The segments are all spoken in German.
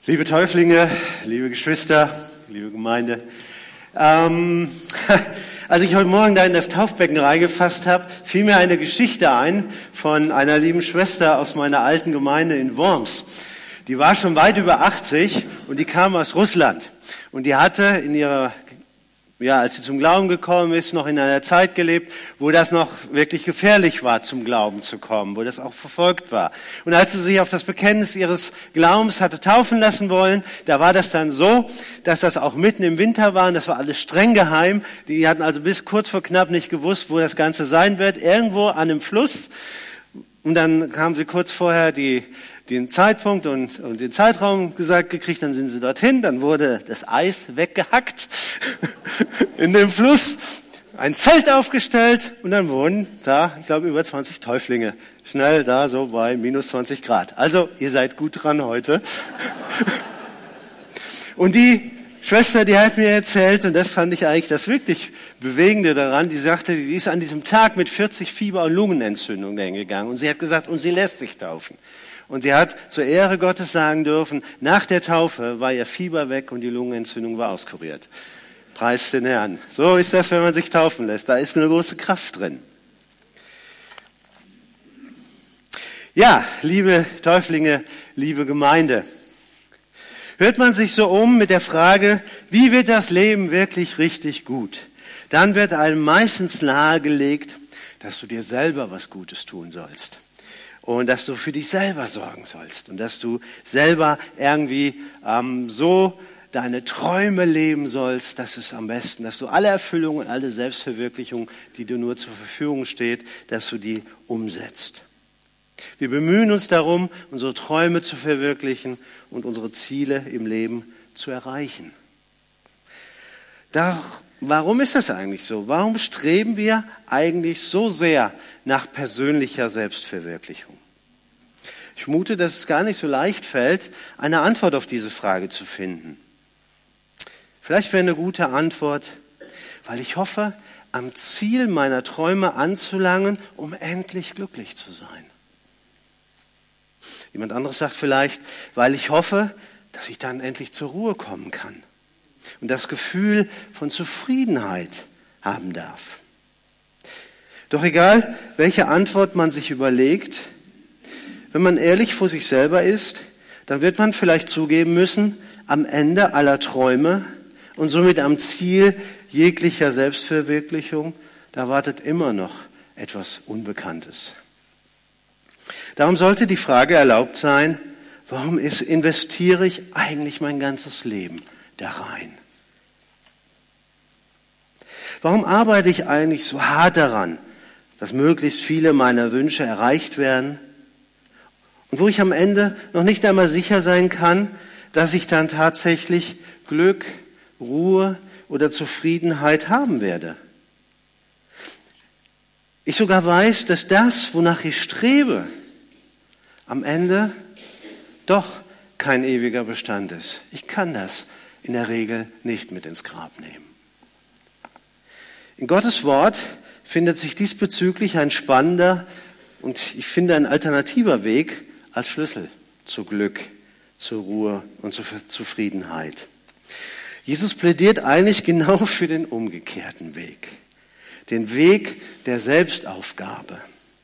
Liebe Täuflinge, liebe Geschwister, liebe Gemeinde, als ich heute Morgen da in das Taufbecken reingefasst habe, fiel mir eine Geschichte ein von einer lieben Schwester aus meiner alten Gemeinde in Worms. Die war schon weit über 80 und die kam aus Russland. Und die hatte in ihrer, als sie zum Glauben gekommen ist, noch in einer Zeit gelebt, wo das noch wirklich gefährlich war, zum Glauben zu kommen, wo das auch verfolgt war. Und als sie sich auf das Bekenntnis ihres Glaubens hatte taufen lassen wollen, da war das dann so, dass das auch mitten im Winter war und das war alles streng geheim. Die hatten also bis kurz vor knapp nicht gewusst, wo das Ganze sein wird, irgendwo an einem Fluss. Und dann haben sie kurz vorher den Zeitpunkt und den Zeitraum gesagt gekriegt, dann sind sie dorthin, dann wurde das Eis weggehackt in dem Fluss, ein Zelt aufgestellt und dann wurden da, ich glaube, über 20 Täuflinge schnell da so bei minus 20 Grad. Also ihr seid gut dran heute. Und die Schwester, die hat mir erzählt, und das fand ich eigentlich das wirklich Bewegende daran, die sagte, die ist an diesem Tag mit 40 Fieber- und Lungenentzündung hingegangen und sie hat gesagt, und sie lässt sich taufen. Und sie hat zur Ehre Gottes sagen dürfen, nach der Taufe war ihr Fieber weg und die Lungenentzündung war auskuriert. Preis den Herrn. So ist das, wenn man sich taufen lässt. Da ist eine große Kraft drin. Ja, liebe Täuflinge, liebe Gemeinde. Hört man sich so um mit der Frage, wie wird das Leben wirklich richtig gut? Dann wird einem meistens nahegelegt, dass du dir selber was Gutes tun sollst. Und dass du für dich selber sorgen sollst. Und dass du selber irgendwie so deine Träume leben sollst, das ist am besten. Dass du alle Erfüllung und alle Selbstverwirklichung, die dir nur zur Verfügung steht, dass du die umsetzt. Wir bemühen uns darum, unsere Träume zu verwirklichen und unsere Ziele im Leben zu erreichen. Warum ist das eigentlich so? Warum streben wir eigentlich so sehr nach persönlicher Selbstverwirklichung? Ich vermute, dass es gar nicht so leicht fällt, eine Antwort auf diese Frage zu finden. Vielleicht wäre eine gute Antwort, weil ich hoffe, am Ziel meiner Träume anzulangen, um endlich glücklich zu sein. Jemand anderes sagt vielleicht, weil ich hoffe, dass ich dann endlich zur Ruhe kommen kann und das Gefühl von Zufriedenheit haben darf. Doch egal, welche Antwort man sich überlegt, wenn man ehrlich vor sich selber ist, dann wird man vielleicht zugeben müssen, am Ende aller Träume und somit am Ziel jeglicher Selbstverwirklichung, da wartet immer noch etwas Unbekanntes. Darum sollte die Frage erlaubt sein, warum investiere ich eigentlich mein ganzes Leben da rein? Warum arbeite ich eigentlich so hart daran, dass möglichst viele meiner Wünsche erreicht werden und wo ich am Ende noch nicht einmal sicher sein kann, dass ich dann tatsächlich Glück, Ruhe oder Zufriedenheit haben werde? Ich sogar weiß, dass das, wonach ich strebe, am Ende doch kein ewiger Bestand ist. Ich kann das in der Regel nicht mit ins Grab nehmen. In Gottes Wort findet sich diesbezüglich ein spannender und ich finde ein alternativer Weg als Schlüssel zu Glück, zur Ruhe und zur Zufriedenheit. Jesus plädiert eigentlich genau für den umgekehrten Weg, den Weg der Selbstaufgabe.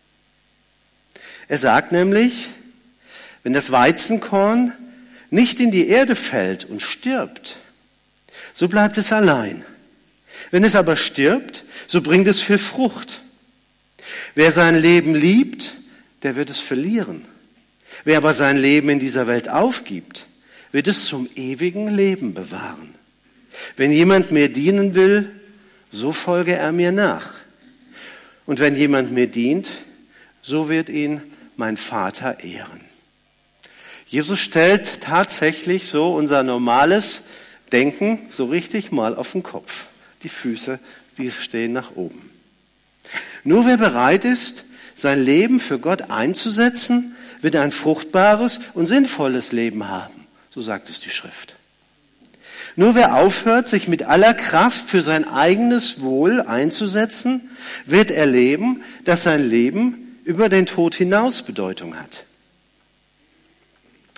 Er sagt nämlich, wenn das Weizenkorn nicht in die Erde fällt und stirbt, so bleibt es allein. Wenn es aber stirbt, so bringt es viel Frucht. Wer sein Leben liebt, der wird es verlieren. Wer aber sein Leben in dieser Welt aufgibt, wird es zum ewigen Leben bewahren. Wenn jemand mir dienen will, so folge er mir nach. Und wenn jemand mir dient, so wird ihn mein Vater ehren. Jesus stellt tatsächlich so unser normales Denken so richtig mal auf den Kopf. Die Füße, die stehen nach oben. Nur wer bereit ist, sein Leben für Gott einzusetzen, wird ein fruchtbares und sinnvolles Leben haben. So sagt es die Schrift. Nur wer aufhört, sich mit aller Kraft für sein eigenes Wohl einzusetzen, wird erleben, dass sein Leben über den Tod hinaus Bedeutung hat.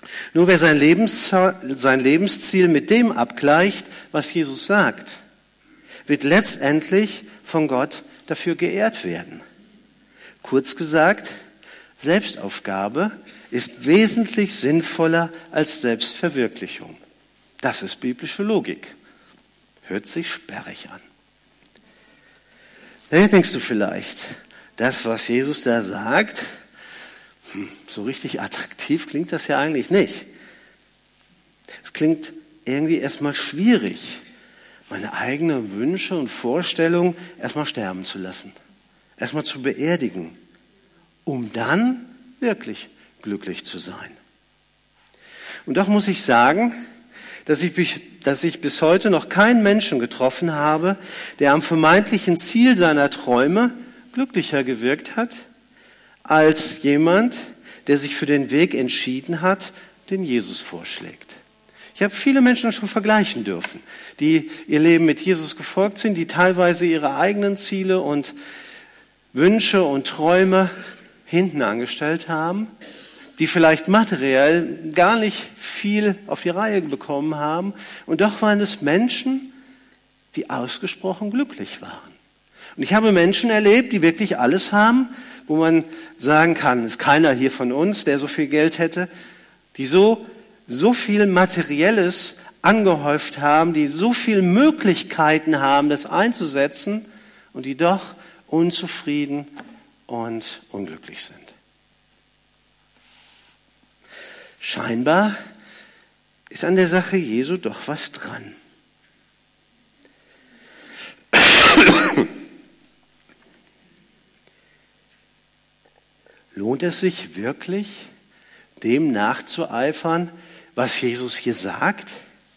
Nur wer sein Lebensziel mit dem abgleicht, was Jesus sagt, wird letztendlich von Gott dafür geehrt werden. Kurz gesagt, Selbstaufgabe ist wesentlich sinnvoller als Selbstverwirklichung. Das ist biblische Logik. Hört sich sperrig an. Jetzt denkst du vielleicht, das, was Jesus da sagt, so richtig attraktiv klingt das ja eigentlich nicht. Es klingt irgendwie erstmal schwierig, meine eigenen Wünsche und Vorstellungen erstmal sterben zu lassen, erstmal zu beerdigen, um dann wirklich glücklich zu sein. Und doch muss ich sagen, dass ich bis heute noch keinen Menschen getroffen habe, der am vermeintlichen Ziel seiner Träume glücklicher gewirkt hat, als jemand, der sich für den Weg entschieden hat, den Jesus vorschlägt. Ich habe viele Menschen schon vergleichen dürfen, die ihr Leben mit Jesus gefolgt sind, die teilweise ihre eigenen Ziele und Wünsche und Träume hinten angestellt haben, die vielleicht materiell gar nicht viel auf die Reihe bekommen haben. Und doch waren es Menschen, die ausgesprochen glücklich waren. Und ich habe Menschen erlebt, die wirklich alles haben, wo man sagen kann, ist keiner hier von uns, der so viel Geld hätte, die so viel Materielles angehäuft haben, die so viele Möglichkeiten haben, das einzusetzen und die doch unzufrieden und unglücklich sind. Scheinbar ist an der Sache Jesu doch was dran. Lohnt es sich wirklich, dem nachzueifern, was Jesus hier sagt?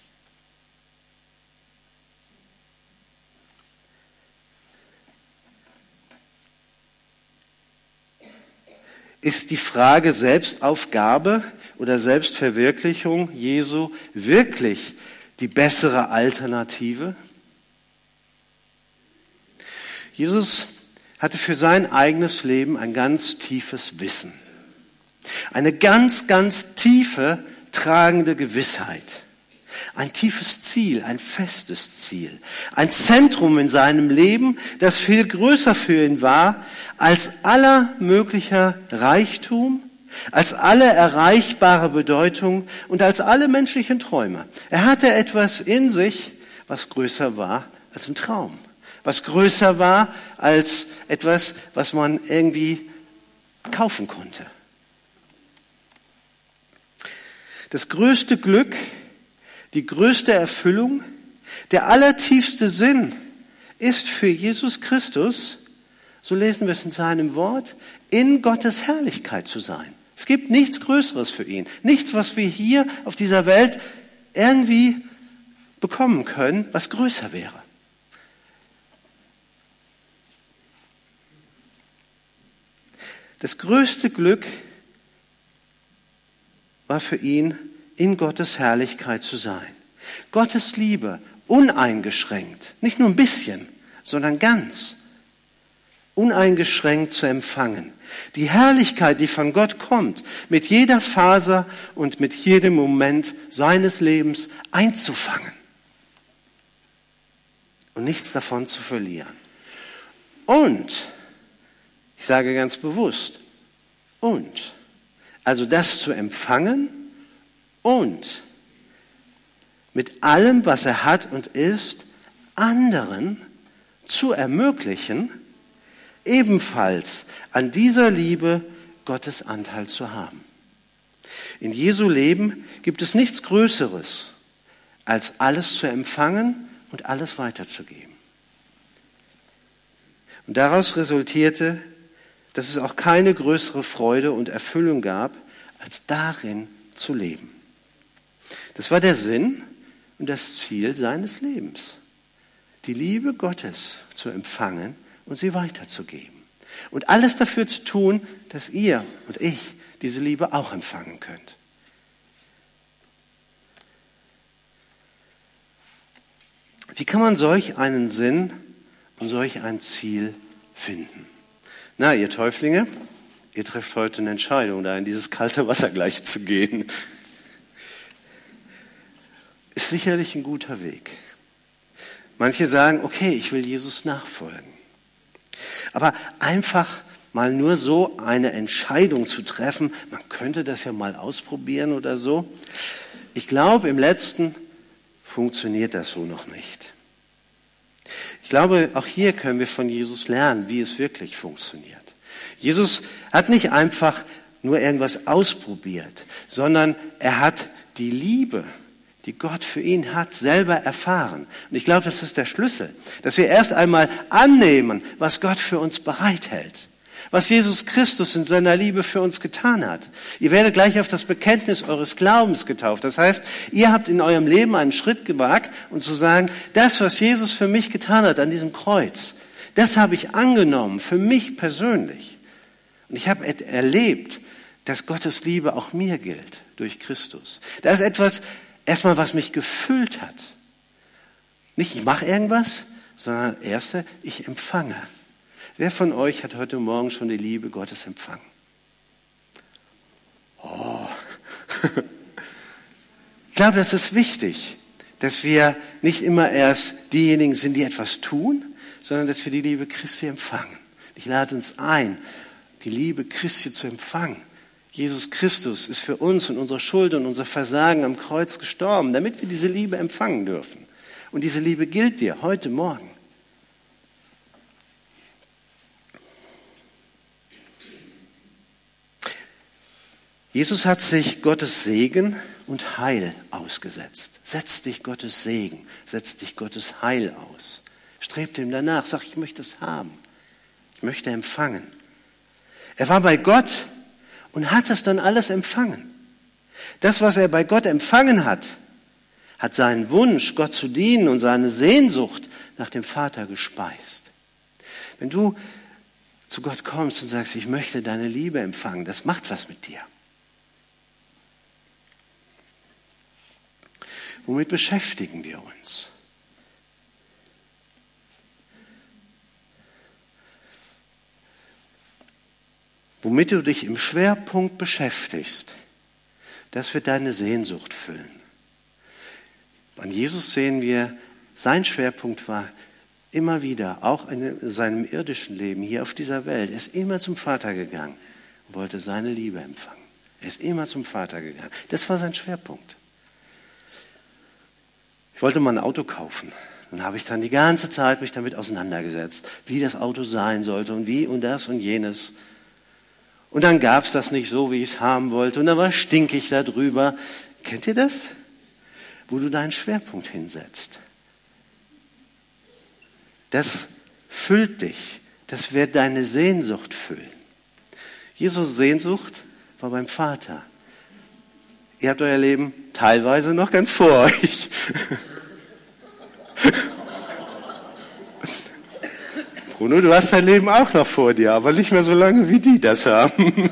Ist die Frage Selbstaufgabe oder Selbstverwirklichung Jesu wirklich die bessere Alternative? Jesus hatte für sein eigenes Leben ein ganz tiefes Wissen. Eine ganz, ganz tiefe, tragende Gewissheit. Ein tiefes Ziel, ein festes Ziel. Ein Zentrum in seinem Leben, das viel größer für ihn war als aller möglicher Reichtum, als alle erreichbare Bedeutung und als alle menschlichen Träume. Er hatte etwas in sich, was größer war als ein Traum. Was größer war als etwas, was man irgendwie kaufen konnte. Das größte Glück, die größte Erfüllung, der allertiefste Sinn ist für Jesus Christus, so lesen wir es in seinem Wort, in Gottes Herrlichkeit zu sein. Es gibt nichts Größeres für ihn. Nichts, was wir hier auf dieser Welt irgendwie bekommen können, was größer wäre. Das größte Glück war für ihn, in Gottes Herrlichkeit zu sein. Gottes Liebe uneingeschränkt, nicht nur ein bisschen, sondern ganz, uneingeschränkt zu empfangen. Die Herrlichkeit, die von Gott kommt, mit jeder Faser und mit jedem Moment seines Lebens einzufangen und nichts davon zu verlieren. Und ich sage ganz bewusst, und, also das zu empfangen und mit allem, was er hat und ist, anderen zu ermöglichen, ebenfalls an dieser Liebe Gottes Anteil zu haben. In Jesu Leben gibt es nichts Größeres, als alles zu empfangen und alles weiterzugeben. Und daraus resultierte, dass es auch keine größere Freude und Erfüllung gab, als darin zu leben. Das war der Sinn und das Ziel seines Lebens. Die Liebe Gottes zu empfangen und sie weiterzugeben. Und alles dafür zu tun, dass ihr und ich diese Liebe auch empfangen könnt. Wie kann man solch einen Sinn und solch ein Ziel finden? Na, ihr Täuflinge, ihr trefft heute eine Entscheidung, da in dieses kalte Wasser gleich zu gehen. ist sicherlich ein guter Weg. Manche sagen, okay, ich will Jesus nachfolgen. Aber einfach mal nur so eine Entscheidung zu treffen, man könnte das ja mal ausprobieren oder so. Ich glaube, im Letzten funktioniert das so noch nicht. Ich glaube, auch hier können wir von Jesus lernen, wie es wirklich funktioniert. Jesus hat nicht einfach nur irgendwas ausprobiert, sondern er hat die Liebe, die Gott für ihn hat, selber erfahren. Und ich glaube, das ist der Schlüssel, dass wir erst einmal annehmen, was Gott für uns bereithält, was Jesus Christus in seiner Liebe für uns getan hat. Ihr werdet gleich auf das Bekenntnis eures Glaubens getauft. Das heißt, ihr habt in eurem Leben einen Schritt gewagt und zu sagen, das, was Jesus für mich getan hat an diesem Kreuz, das habe ich angenommen, für mich persönlich. Und ich habe erlebt, dass Gottes Liebe auch mir gilt, durch Christus. Da ist etwas, erstmal, was mich gefüllt hat. Nicht, ich mache irgendwas, sondern erste, ich empfange. Wer von euch hat heute Morgen schon die Liebe Gottes empfangen? Oh. Ich glaube, das ist wichtig, dass wir nicht immer erst diejenigen sind, die etwas tun, sondern dass wir die Liebe Christi empfangen. Ich lade uns ein, die Liebe Christi zu empfangen. Jesus Christus ist für uns und unsere Schuld und unser Versagen am Kreuz gestorben, damit wir diese Liebe empfangen dürfen. Und diese Liebe gilt dir heute Morgen. Jesus hat sich Gottes Segen und Heil ausgesetzt. Setz dich Gottes Segen, setz dich Gottes Heil aus. Streb ihm danach, sag, ich möchte es haben. Ich möchte empfangen. Er war bei Gott und hat es dann alles empfangen. Das, was er bei Gott empfangen hat, hat seinen Wunsch, Gott zu dienen und seine Sehnsucht nach dem Vater gespeist. Wenn du zu Gott kommst und sagst, ich möchte deine Liebe empfangen, das macht was mit dir. Womit beschäftigen wir uns? Womit du dich im Schwerpunkt beschäftigst, das wird deine Sehnsucht füllen. An Jesus sehen wir, sein Schwerpunkt war immer wieder, auch in seinem irdischen Leben hier auf dieser Welt, er ist immer zum Vater gegangen und wollte seine Liebe empfangen. Er ist immer zum Vater gegangen. Das war sein Schwerpunkt. Ich wollte mal ein Auto kaufen. Dann habe ich dann die ganze Zeit mich damit auseinandergesetzt, wie das Auto sein sollte und wie und das und jenes. Und dann gab es das nicht so, wie ich es haben wollte. Und dann war stinkig da drüber. Kennt ihr das? Wo du deinen Schwerpunkt hinsetzt. Das füllt dich. Das wird deine Sehnsucht füllen. Jesus' Sehnsucht war beim Vater. Ihr habt euer Leben teilweise noch ganz vor euch. Bruno, du hast dein Leben auch noch vor dir, aber nicht mehr so lange, wie die das haben.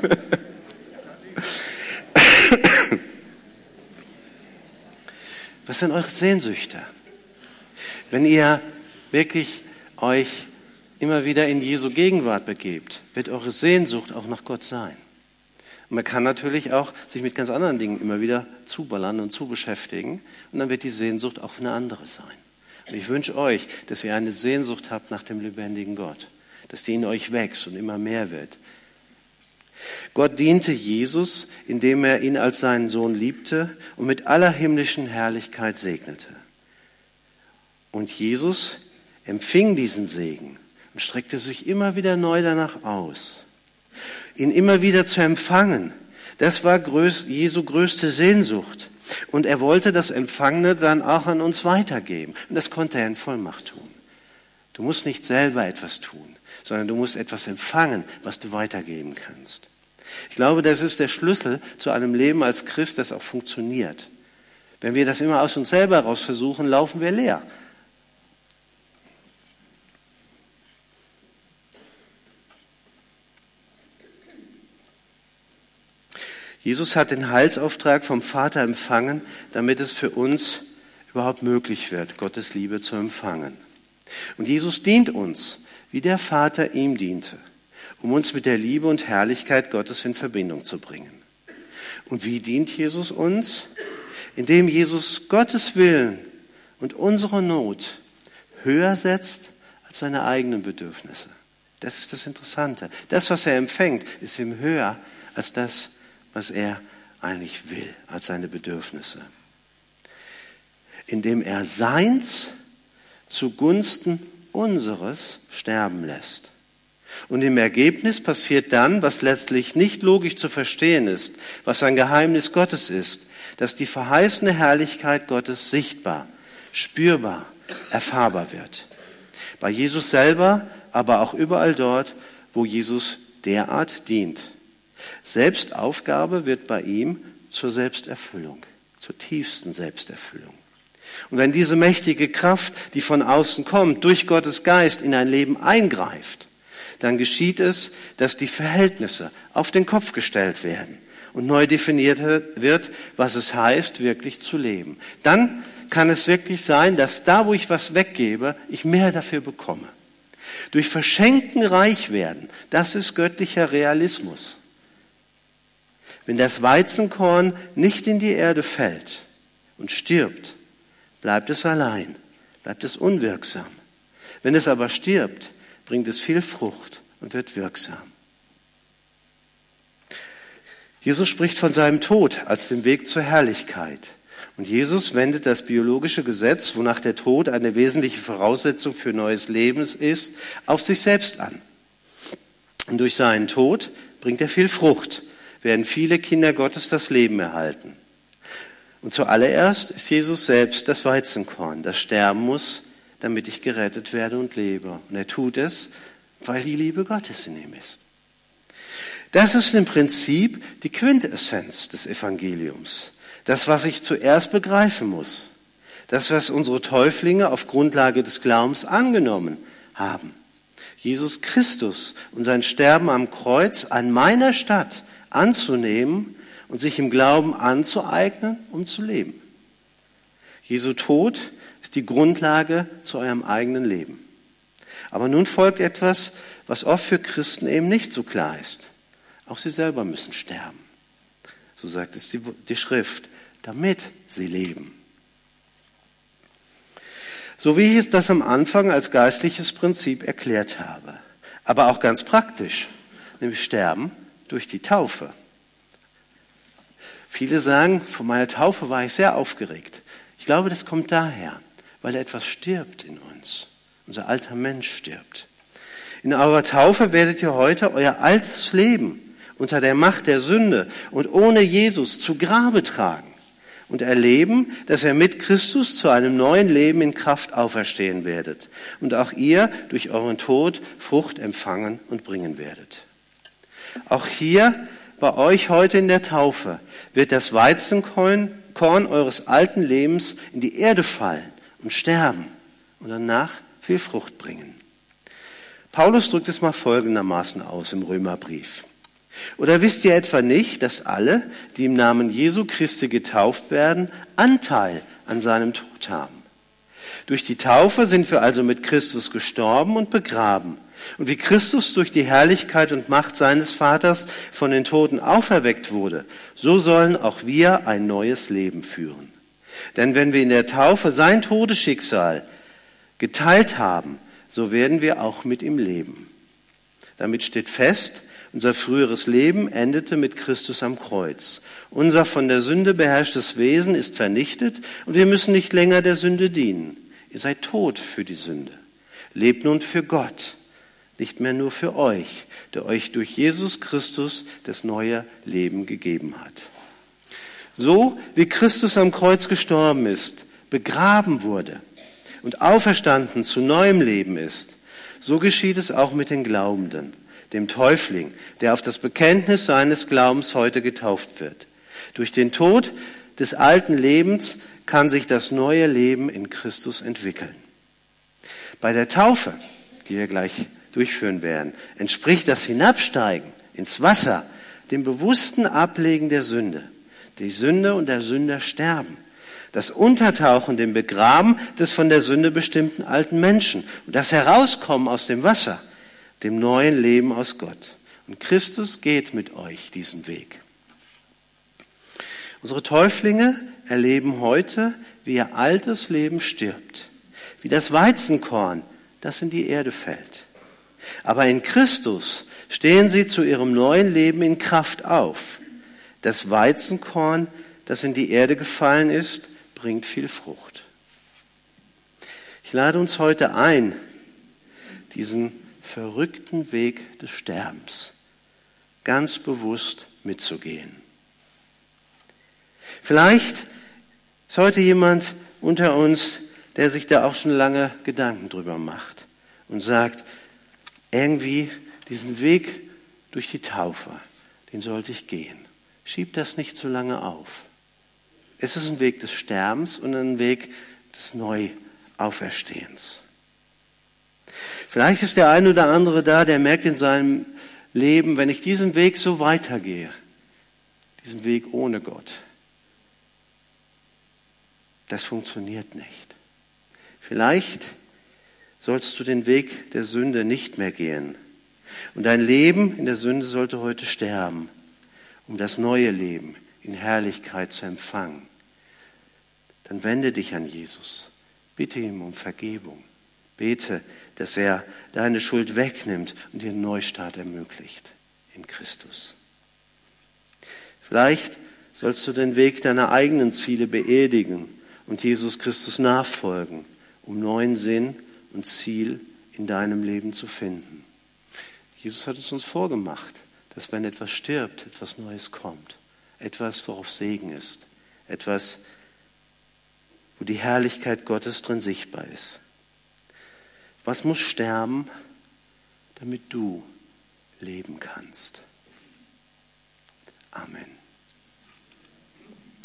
Was sind eure Sehnsüchte? Wenn ihr wirklich euch immer wieder in Jesu Gegenwart begebt, wird eure Sehnsucht auch nach Gott sein. Und man kann natürlich auch sich mit ganz anderen Dingen immer wieder zuballern und zubeschäftigen und dann wird die Sehnsucht auch eine andere sein. Und ich wünsche euch, dass ihr eine Sehnsucht habt nach dem lebendigen Gott, dass die in euch wächst und immer mehr wird. Gott diente Jesus, indem er ihn als seinen Sohn liebte und mit aller himmlischen Herrlichkeit segnete. Und Jesus empfing diesen Segen und streckte sich immer wieder neu danach aus. Ihn immer wieder zu empfangen, das war Jesu größte Sehnsucht. Und er wollte das Empfangene dann auch an uns weitergeben. Und das konnte er in Vollmacht tun. Du musst nicht selber etwas tun, sondern du musst etwas empfangen, was du weitergeben kannst. Ich glaube, das ist der Schlüssel zu einem Leben als Christ, das auch funktioniert. Wenn wir das immer aus uns selber heraus versuchen, laufen wir leer. Jesus hat den Heilsauftrag vom Vater empfangen, damit es für uns überhaupt möglich wird, Gottes Liebe zu empfangen. Und Jesus dient uns, wie der Vater ihm diente, um uns mit der Liebe und Herrlichkeit Gottes in Verbindung zu bringen. Und wie dient Jesus uns? indem Jesus Gottes Willen und unsere Not höher setzt als seine eigenen Bedürfnisse. Das ist das Interessante. Das, was er empfängt, ist ihm höher als das, was er eigentlich will, als seine Bedürfnisse. Indem er seins zugunsten unseres sterben lässt. Und im Ergebnis passiert dann, was letztlich nicht logisch zu verstehen ist, was ein Geheimnis Gottes ist, dass die verheißene Herrlichkeit Gottes sichtbar, spürbar, erfahrbar wird. Bei Jesus selber, aber auch überall dort, wo Jesus derart dient. Selbstaufgabe wird bei ihm zur Selbsterfüllung, zur tiefsten Selbsterfüllung. Und wenn diese mächtige Kraft, die von außen kommt, durch Gottes Geist in ein Leben eingreift, dann geschieht es, dass die Verhältnisse auf den Kopf gestellt werden und neu definiert wird, was es heißt, wirklich zu leben. Dann kann es wirklich sein, dass da, wo ich was weggebe, ich mehr dafür bekomme. Durch Verschenken reich werden, das ist göttlicher Realismus. Wenn das Weizenkorn nicht in die Erde fällt und stirbt, bleibt es allein, bleibt es unwirksam. Wenn es aber stirbt, bringt es viel Frucht und wird wirksam. Jesus spricht von seinem Tod als dem Weg zur Herrlichkeit. Und Jesus wendet das biologische Gesetz, wonach der Tod eine wesentliche Voraussetzung für neues Leben ist, auf sich selbst an. Und durch seinen Tod bringt er viel Frucht, werden viele Kinder Gottes das Leben erhalten. Und zuallererst ist Jesus selbst das Weizenkorn, das sterben muss, damit ich gerettet werde und lebe. Und er tut es, weil die Liebe Gottes in ihm ist. Das ist im Prinzip die Quintessenz des Evangeliums. Das, was ich zuerst begreifen muss. Das, was unsere Täuflinge auf Grundlage des Glaubens angenommen haben. Jesus Christus und sein Sterben am Kreuz an meiner Statt anzunehmen und sich im Glauben anzueignen, um zu leben. Jesu Tod ist die Grundlage zu eurem eigenen Leben. Aber nun folgt etwas, was oft für Christen eben nicht so klar ist. Auch sie selber müssen sterben. So sagt es die Schrift, damit sie leben. So wie ich das am Anfang als geistliches Prinzip erklärt habe. Aber auch ganz praktisch, nämlich sterben durch die Taufe. Viele sagen, von meiner Taufe war ich sehr aufgeregt. Ich glaube, das kommt daher, weil etwas stirbt in uns. Unser alter Mensch stirbt. In eurer Taufe werdet ihr heute euer altes Leben unter der Macht der Sünde und ohne Jesus zu Grabe tragen und erleben, dass ihr mit Christus zu einem neuen Leben in Kraft auferstehen werdet und auch ihr durch euren Tod Frucht empfangen und bringen werdet. Auch hier bei euch heute in der Taufe wird das Weizenkorn eures alten Lebens in die Erde fallen und sterben und danach viel Frucht bringen. Paulus drückt es mal folgendermaßen aus im Römerbrief. Oder wisst ihr etwa nicht, dass alle, die im Namen Jesu Christi getauft werden, Anteil an seinem Tod haben? Durch die Taufe sind wir also mit Christus gestorben und begraben. Und wie Christus durch die Herrlichkeit und Macht seines Vaters von den Toten auferweckt wurde, so sollen auch wir ein neues Leben führen. Denn wenn wir in der Taufe sein Todesschicksal geteilt haben, so werden wir auch mit ihm leben. Damit steht fest, unser früheres Leben endete mit Christus am Kreuz. Unser von der Sünde beherrschtes Wesen ist vernichtet und wir müssen nicht länger der Sünde dienen. Ihr seid tot für die Sünde. Lebt nun für Gott, nicht mehr nur für euch, der euch durch Jesus Christus das neue Leben gegeben hat. So wie Christus am Kreuz gestorben ist, begraben wurde und auferstanden zu neuem Leben ist, so geschieht es auch mit den Glaubenden, dem Täufling, der auf das Bekenntnis seines Glaubens heute getauft wird. Durch den Tod des alten Lebens kann sich das neue Leben in Christus entwickeln. Bei der Taufe, die wir gleich durchführen werden, entspricht das Hinabsteigen ins Wasser dem bewussten Ablegen der Sünde. Die Sünde und der Sünder sterben. Das Untertauchen, dem Begraben des von der Sünde bestimmten alten Menschen und das Herauskommen aus dem Wasser, dem neuen Leben aus Gott. Und Christus geht mit euch diesen Weg. Unsere Täuflinge erleben heute, wie ihr altes Leben stirbt, wie das Weizenkorn, das in die Erde fällt. Aber in Christus stehen sie zu ihrem neuen Leben in Kraft auf. Das Weizenkorn, das in die Erde gefallen ist, bringt viel Frucht. Ich lade uns heute ein, diesen verrückten Weg des Sterbens ganz bewusst mitzugehen. Vielleicht ist heute jemand unter uns, der sich da auch schon lange Gedanken drüber macht und sagt, irgendwie diesen Weg durch die Taufe, den sollte ich gehen. Schieb das nicht so lange auf. Es ist ein Weg des Sterbens und ein Weg des Neuauferstehens. Vielleicht ist der eine oder andere da, der merkt in seinem Leben, wenn ich diesen Weg so weitergehe, diesen Weg ohne Gott, das funktioniert nicht. Vielleicht sollst du den Weg der Sünde nicht mehr gehen. Und dein Leben in der Sünde sollte heute sterben, um das neue Leben in Herrlichkeit zu empfangen. Dann wende dich an Jesus. Bitte ihm um Vergebung. Bete, dass er deine Schuld wegnimmt und dir einen Neustart ermöglicht in Christus. Vielleicht sollst du den Weg deiner eigenen Ziele beerdigen und Jesus Christus nachfolgen, um neuen Sinn und Ziel in deinem Leben zu finden. Jesus hat es uns vorgemacht, dass wenn etwas stirbt, etwas Neues kommt. Etwas, worauf Segen ist. Etwas, wo die Herrlichkeit Gottes drin sichtbar ist. Was muss sterben, damit du leben kannst? Amen.